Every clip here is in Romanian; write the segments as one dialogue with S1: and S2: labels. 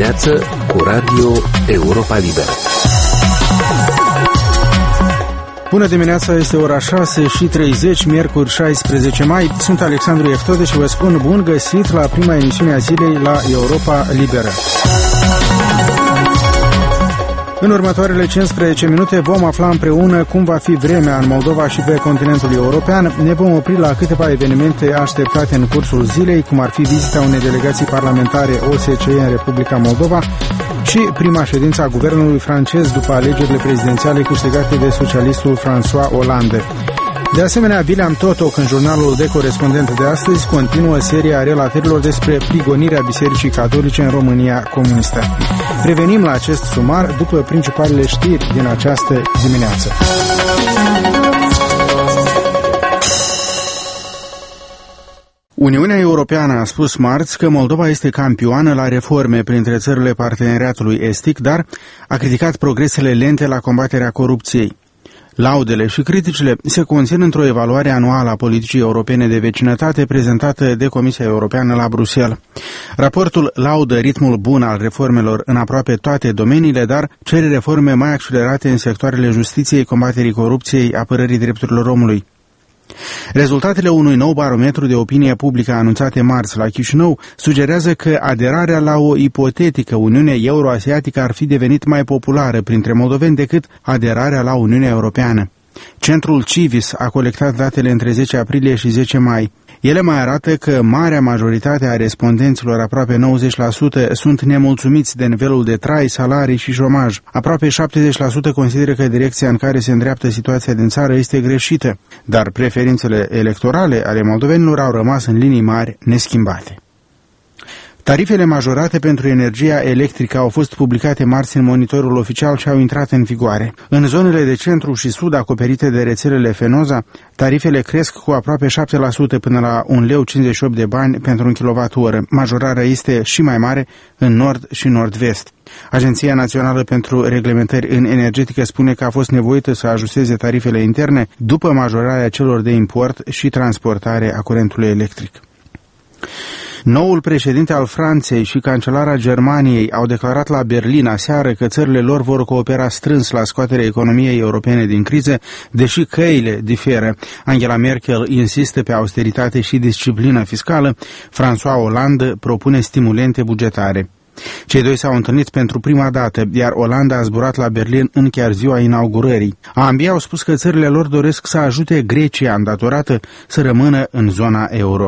S1: dimineață cu Radio Europa Liberă.
S2: Bună dimineața, este ora 6:30, miercuri 16 mai. Sunt Alexandru Eftode și vă spun bun găsit la prima emisiune a zilei la Europa Liberă. În următoarele 15 minute vom afla împreună cum va fi vremea în Moldova și pe continentul european. Ne vom opri la câteva evenimente așteptate în cursul zilei, cum ar fi vizita unei delegații parlamentare OSCE în Republica Moldova și prima ședință a guvernului francez după alegerile prezidențiale câștigate de socialistul François Hollande. De asemenea, William Totoc, în jurnalul de corespondent de astăzi, continuă seria relatărilor despre prigonirea Bisericii Catolice în România comunistă. Revenim la acest sumar după principalele știri din această dimineață. Uniunea Europeană a spus marți că Moldova este campioană la reforme printre țările parteneriatului estic, dar a criticat progresele lente la combaterea corupției. Laudele și criticile se conțin într-o evaluare anuală a politicii europene de vecinătate prezentată de Comisia Europeană la Bruxelles. Raportul laudă ritmul bun al reformelor în aproape toate domeniile, dar cere reforme mai accelerate în sectoarele justiției, combaterii corupției, apărării drepturilor omului. Rezultatele unui nou barometru de opinie publică anunțate marți la Chișinău sugerează că aderarea la o ipotetică Uniune Euroasiatică ar fi devenit mai populară printre moldoveni decât aderarea la Uniunea Europeană. Centrul Civis a colectat datele între 10 aprilie și 10 mai. Ele mai arată că marea majoritate a respondenților, aproape 90%, sunt nemulțumiți de nivelul de trai, salarii și șomaj. Aproape 70% consideră că direcția în care se îndreaptă situația din țară este greșită, dar preferințele electorale ale moldovenilor au rămas în linii mari neschimbate. Tarifele majorate pentru energia electrică au fost publicate marți în monitorul oficial și au intrat în vigoare. În zonele de centru și sud acoperite de rețelele Fenoza, tarifele cresc cu aproape 7% până la 1,58 lei pentru un kWh. Majorarea este și mai mare în nord și nord-vest. Agenția Națională pentru Reglementări în Energetică spune că a fost nevoită să ajusteze tarifele interne după majorarea celor de import și transportare a curentului electric. Noul președinte al Franței și cancelara Germaniei au declarat la Berlin aseară că țările lor vor coopera strâns la scoaterea economiei europene din criză, deși căile diferă. Angela Merkel insistă pe austeritate și disciplină fiscală, François Hollande propune stimulente bugetare. Cei doi s-au întâlnit pentru prima dată, iar Hollande a zburat la Berlin în chiar ziua inaugurării. Ambii au spus că țările lor doresc să ajute Grecia îndatorată să rămână în zona euro.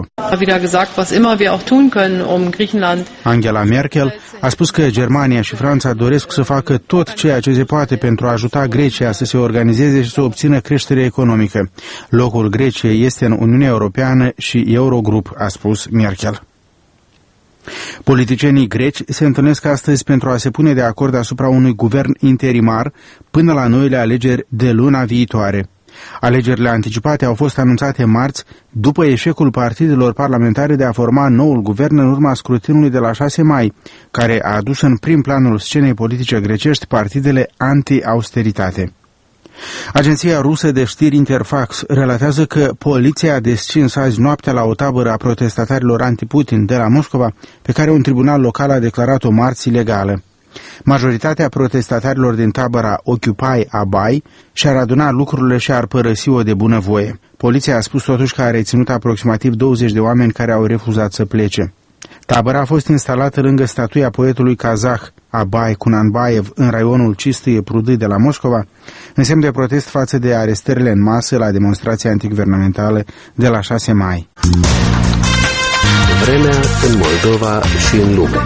S2: Angela Merkel a spus că Germania și Franța doresc să facă tot ceea ce se poate pentru a ajuta Grecia să se organizeze și să obțină creștere economică. Locul Greciei este în Uniunea Europeană și Eurogrup, a spus Merkel. Politicienii greci se întâlnesc astăzi pentru a se pune de acord asupra unui guvern interimar până la noile alegeri de luna viitoare. Alegerile anticipate au fost anunțate marți după eșecul partidelor parlamentare de a forma noul guvern în urma scrutinului de la 6 mai, care a adus în prim planul scenei politice grecești partidele anti-austeritate. Agenția rusă de știri Interfax relatează că poliția a descins azi noaptea la o tabără a protestatarilor anti-Putin de la Moscova, pe care un tribunal local a declarat-o marți ilegală. Majoritatea protestatarilor din tabăra Occupy Abai și-ar aduna lucrurile și ar părăsi-o de bunăvoie. Poliția a spus totuși că a reținut aproximativ 20 de oameni care au refuzat să plece. Tabăra a fost instalată lângă statuia poetului kazah Abai Kunanbayev în raionul Cistâie Prudy de la Moscova, în semn de protest față de arestările în masă la demonstrația antiguvernamentală de la 6 mai.
S1: Vremea în Moldova și în lume.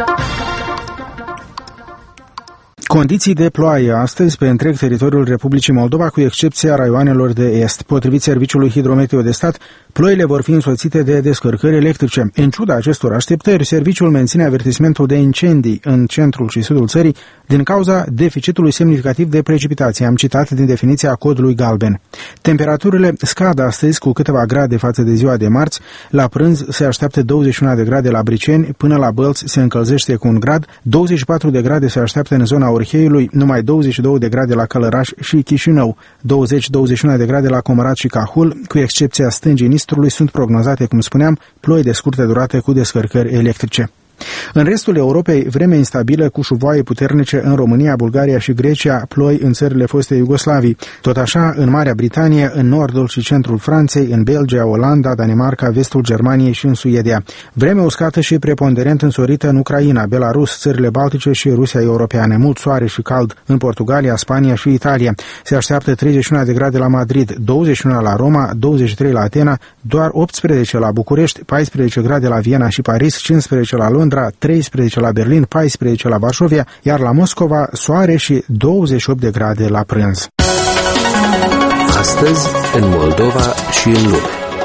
S2: Condiții de ploaie astăzi pe întreg teritoriul Republicii Moldova, cu excepția raioanelor de est. Potrivit Serviciului Hidrometeo de Stat, ploile vor fi însoțite de descărcări electrice. În ciuda acestor așteptări, serviciul menține avertismentul de incendii în centrul și sudul țării din cauza deficitului semnificativ de precipitații. Am citat din definiția codului galben. Temperaturile scad astăzi cu câteva grade față de ziua de marți. La prânz se așteaptă 21 de grade la Briceni, până la Bălți se încălzește cu 1 grad, 24 de grade se așteaptă în zona Orheiului, numai 22 de grade la Călăraș și Chișinău, 20-21 de grade la Comărat și Cahul, cu excepția stângii Nistrului, sunt prognozate, cum spuneam, ploi de scurtă durată cu descărcări electrice. În restul Europei, vreme instabilă cu șuvoaie puternice în România, Bulgaria și Grecia, ploi în țările foste Iugoslavii. Tot așa, în Marea Britanie, în nordul și centrul Franței, în Belgia, Olanda, Danemarca, vestul Germaniei și în Suedia. Vreme uscată și preponderent însorită în Ucraina, Belarus, țările Baltice și Rusia europeană. Mult soare și cald în Portugalia, Spania și Italia. Se așteaptă 31 de grade la Madrid, 21 la Roma, 23 la Atena, doar 18 la București, 14 grade la Viena și Paris, 15 la Londra, 13 la Berlin, 14 la Varșovia, iar la Moscova soare și 28 de grade la prânz.
S1: Astăzi, în Moldova și în lume.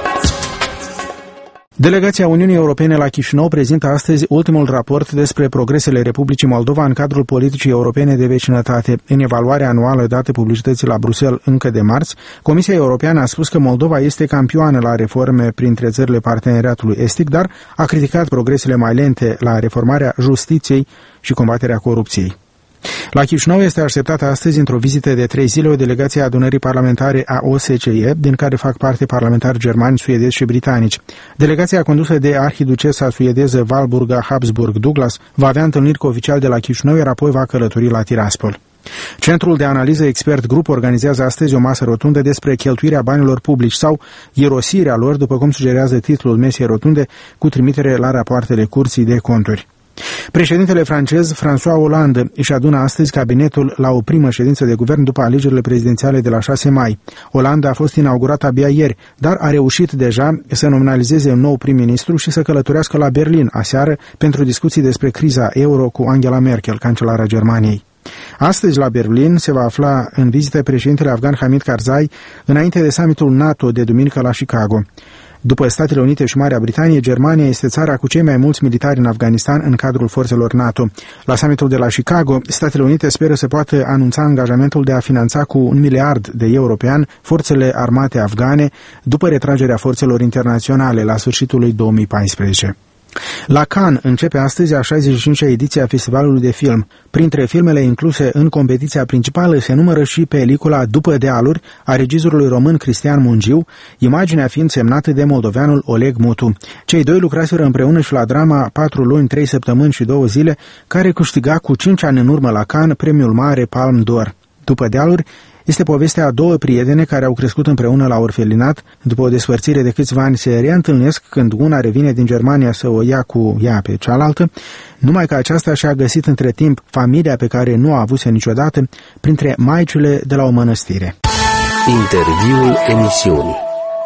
S2: Delegația Uniunii Europene la Chișinău prezintă astăzi ultimul raport despre progresele Republicii Moldova în cadrul politicii europene de vecinătate. În evaluarea anuală dată publicității la Bruxelles încă de marți, Comisia Europeană a spus că Moldova este campioană la reforme printre țările parteneriatului estic, dar a criticat progresele mai lente la reformarea justiției și combaterea corupției. La Chișinău este așteptată astăzi, într-o vizită de 3 zile, o delegație a adunării parlamentare a OSCE, din care fac parte parlamentari germani, suedezi și britanici. Delegația condusă de arhiducesa suedeză Walburga Habsburg Douglas va avea întâlniri cu oficiali de la Chișinău, iar apoi va călători la Tiraspol. Centrul de analiză Expert Group organizează astăzi o masă rotundă despre cheltuirea banilor publici sau irosirea lor, după cum sugerează titlul mesei rotunde, cu trimitere la rapoartele Curții de Conturi. Președintele francez François Hollande își adună astăzi cabinetul la o primă ședință de guvern după alegerile prezidențiale de la 6 mai. Hollande a fost inaugurat abia ieri, dar a reușit deja să nominalizeze un nou prim-ministru și să călătorească la Berlin aseară pentru discuții despre criza euro cu Angela Merkel, cancelara Germaniei. Astăzi la Berlin se va afla în vizită președintele afgan Hamid Karzai înainte de summitul NATO de duminică la Chicago. După Statele Unite și Marea Britanie, Germania este țara cu cei mai mulți militari în Afganistan în cadrul forțelor NATO. La summitul de la Chicago, Statele Unite speră să poată anunța angajamentul de a finanța cu 1 miliard de euro pe an forțele armate afgane după retragerea forțelor internaționale la sfârșitul lui 2014. La Cannes începe astăzi a 65-a ediție a Festivalului de Film. Printre filmele incluse în competiția principală se numără și pelicula După dealuri a regizorului român Cristian Mungiu, imaginea fiind semnată de moldoveanul Oleg Mutu. Cei doi lucraseră împreună și la drama 4 luni, 3 săptămâni și 2 zile, care câștiga cu 5 ani în urmă la Cannes premiul mare Palme d'Or. După dealuri este povestea a două prietene care au crescut împreună la orfelinat. După o despărțire de câțiva ani se reîntâlnesc când una revine din Germania să o ia cu ea pe cealaltă, numai că aceasta și-a găsit între timp familia pe care nu a avut-o niciodată printre maicile de la o mănăstire.
S1: Interviul emisiunii.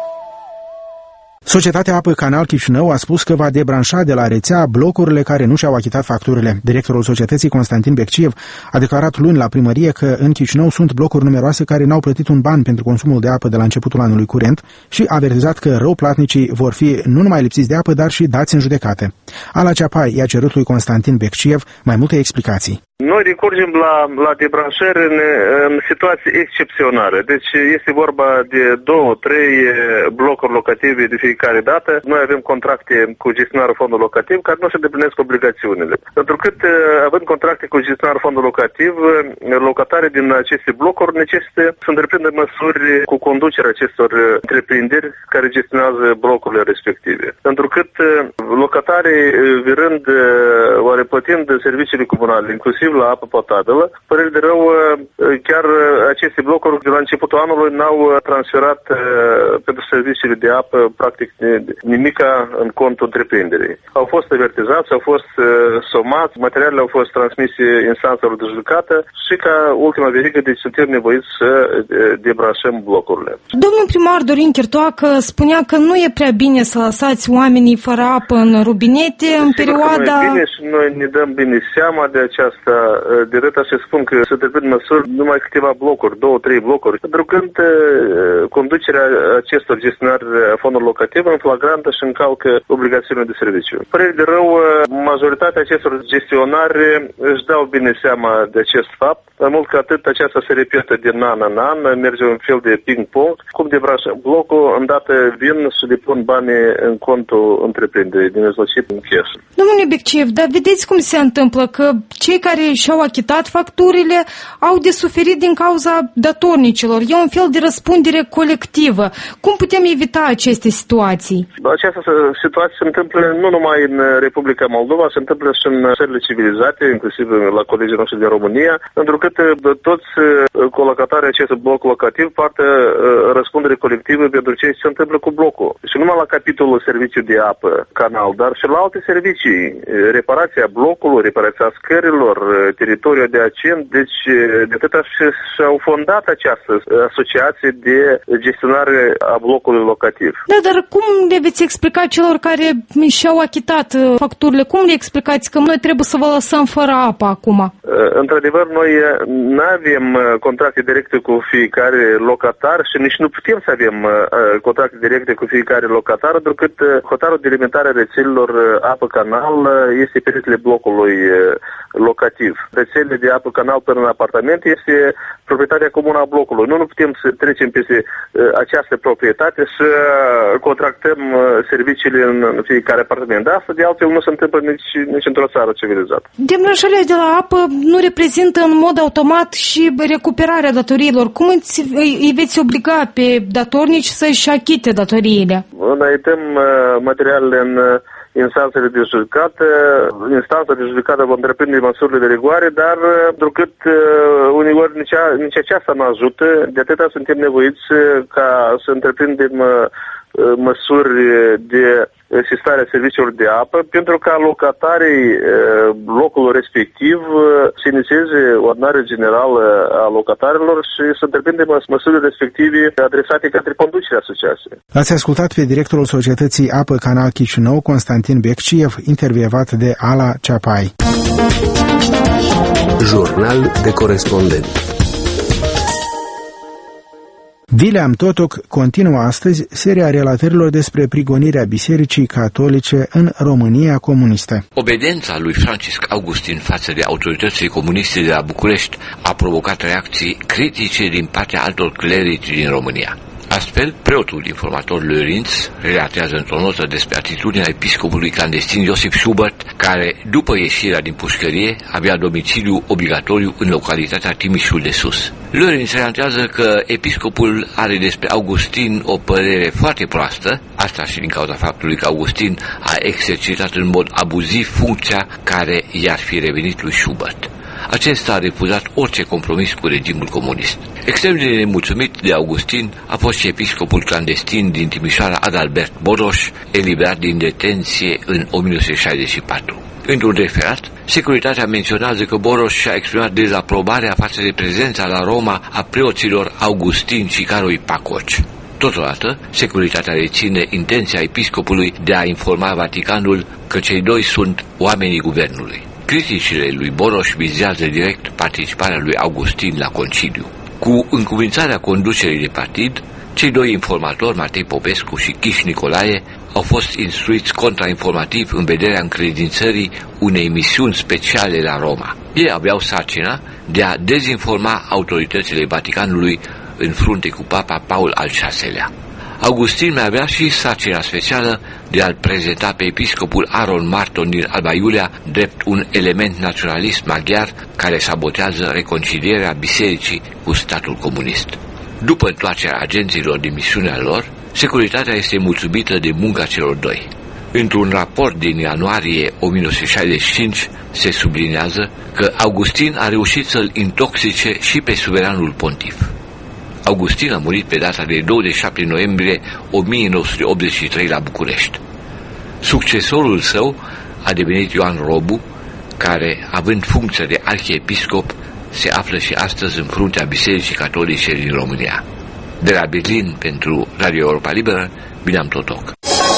S2: Societatea Apă Canal Chișinău a spus că va debranșa de la rețea blocurile care nu și-au achitat facturile. Directorul societății, Constantin Becciev, a declarat luni la primărie că în Chișinău sunt blocuri numeroase care n-au plătit un ban pentru consumul de apă de la începutul anului curent și a avertizat că răuplatnicii vor fi nu numai lipsiți de apă, dar și dați în judecată. Ala Ceapai i-a cerut lui Constantin Becciev mai multe explicații.
S3: Noi recurgem la debranșări în situații excepționale. Deci este vorba de 2-3 blocuri locative de fiecare dată. Noi avem contracte cu gestionarul fondului locativ care nu se îndeplinesc obligațiunile. Pentru că, având contracte cu gestionarul fondului locativ, locatarii din aceste blocuri necesită să întreprindă măsuri cu conducerea acestor întreprinderi care gestionează blocurile respective. Pentru că locatarii, virând, oare plătind serviciile comunale, inclusiv la apă potabilă, părere de rău, chiar aceste blocuri de la începutul anului n-au transferat pentru serviciile de apă practic nimica în contul întreprinderii. Au fost avertizați, au fost somați, materialele au fost transmise instanțelor de judecată și ca ultima verigă, deci suntem nevoiți să debranșăm blocurile.
S4: Domnul primar Dorin Chirtoacă spunea că nu e prea bine să lăsați oamenii fără apă în robinete în perioada...
S3: Nu e bine și noi ne dăm bine seama de aceasta. Direct așa spun că se depind măsuri numai câteva blocuri, 2-3 blocuri, pentru că conducerea acestor gestionari fondului locativ în flagrantă și încalcă obligațiunile de serviciu. Părere de rău, majoritatea acestor gestionari își dau bine seama de acest fapt, mai mult că atât aceasta se repetă din an în an, merge un fel de ping-pong, cum debranșăm blocul, îndată vin și depun banii în contul întreprinderii, din nezlocit în cash.
S4: Domnule Becciev, dar vedeți cum se întâmplă că cei care și-au achitat facturile au de suferit din cauza datornicilor. E un fel de răspundere colectivă. Cum putem evita aceste situații? situații?
S3: Această situație se întâmplă nu numai în Republica Moldova, se întâmplă și în țările civilizate, inclusiv la colegii noștri din România, pentru că toți colocatarii acestui bloc locativ poartă răspundere colectivă pentru ce se întâmplă cu blocul. Și numai la capitolul serviciu de apă, canal, dar și la alte servicii, reparația blocului, reparația scărilor, teritoriul adiacent, deci de atâta și-au fondat această asociație de gestionare a blocului locativ.
S4: Da, dar cum le veți explica celor care și-au achitat facturile? Cum le explicați că noi trebuie să vă lăsăm fără apă acum?
S3: Într-adevăr, noi nu avem contracte directe cu fiecare locatar și nici nu putem să avem contracte directe cu fiecare locatar, pentru că hotarul de limitare a rețelelor apă-canal este pe rețelele blocului locativ. Rețelele de apă-canal până în apartament este proprietatea comună a blocului. Noi nu putem să trecem peste această proprietate să contractăm serviciile în fiecare apartament. Dar asta de altfel nu se întâmplă nici într-o țară civilizată.
S4: Demnășarea de la apă nu reprezintă în mod automat și recuperarea datoriilor. Cum îi veți obliga pe datornici să-și achite datoriile?
S3: Înaintăm materialele în instanțele de judecată. Instanța de judecată va întreprinde măsurile de rigoare, dar întrucât uneori nici aceasta nu ajută, de atâta suntem nevoiți ca să întreprindem măsuri de asistarea serviciilor de apă, pentru ca locatarii locului respectiv să inițieze ordonare generală a locatarilor și să întreprindem măsurile respective adresate către conducerea asociației.
S2: Ați ascultat pe directorul Societății Apă Canal Chișinău, Constantin Becciev, intervievat de Ala Ceapai.
S1: Jurnal de corespondent.
S2: William Totoc continuă astăzi seria relatărilor despre prigonirea Bisericii Catolice în România comunistă.
S5: Obediența lui Francisc Augustin față de autoritățile comuniste de la București a provocat reacții critice din partea altor clerici din România. Astfel, preotul informator Lörinț relatează într-o notă despre atitudinea episcopului clandestin Iosif Schubert, care, după ieșirea din pușcărie, avea domiciliu obligatoriu în localitatea Timișul de Sus. Lörinț relatează că episcopul are despre Augustin o părere foarte proastă, asta și din cauza faptului că Augustin a exercitat în mod abuziv funcția care i-ar fi revenit lui Schubert. Acesta a refuzat orice compromis cu regimul comunist. Extrem de nemulțumit de Augustin a fost și episcopul clandestin din Timișoara Adalbert Bodoș, eliberat din detenție în 1964. Într-un referat, securitatea menționează că Bodoș și-a exprimat dezaprobarea față de prezența la Roma a preoților Augustin și Caroi Pacoci. Totodată, securitatea reține intenția episcopului de a informa Vaticanul că cei doi sunt oamenii guvernului. Criticile lui Bodoș vizează direct participarea lui Augustin la conciliu. Cu încuvințarea conducerii de partid, cei doi informatori, Matei Popescu și Chiș Nicolae, au fost instruiți contrainformativ în vederea încredințării unei misiuni speciale la Roma. Ei aveau sarcina de a dezinforma autoritățile Vaticanului în frunte cu Papa Paul al VI-lea. Augustin mai avea și sarcina specială de a-l prezenta pe episcopul Aron Marton din Alba Iulia drept un element naționalist maghiar care sabotează reconcilierea bisericii cu statul comunist. După întoarcerea agenților din misiunea lor, securitatea este mulțumită de munca celor doi. Într-un raport din ianuarie 1965 se sublinează că Augustin a reușit să-l intoxice și pe suveranul pontif. Augustin a murit pe data de 27 noiembrie 1983 la București. Succesorul său a devenit Ioan Robu, care, având funcția de arhiepiscop, se află și astăzi în fruntea Bisericii Catolice din România. De la Berlin, pentru Radio Europa Liberă, William Totoc.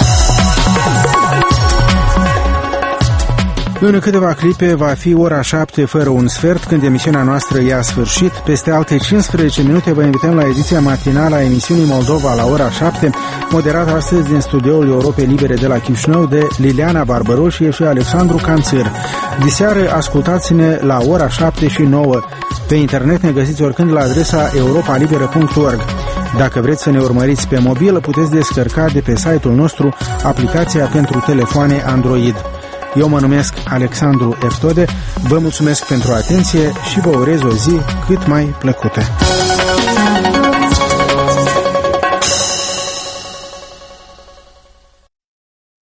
S2: În câteva clipe va fi ora 7 fără un sfert, când emisiunea noastră ia sfârșit. Peste alte 15 minute vă invităm la ediția matinală a emisiunii Moldova la ora 7, moderată astăzi din studioul Europei Libere de la Chișinău de Liliana Barbăroșie și Alexandru Canțir. Diseară ascultați-ne la ora 7 și 9. Pe internet ne găsiți oricând la adresa europalibera.org. Dacă vreți să ne urmăriți pe mobil, puteți descărca de pe site-ul nostru aplicația pentru telefoane Android. Eu mă numesc Alexandru Eftode, vă mulțumesc pentru atenție și vă urez o zi cât mai plăcută.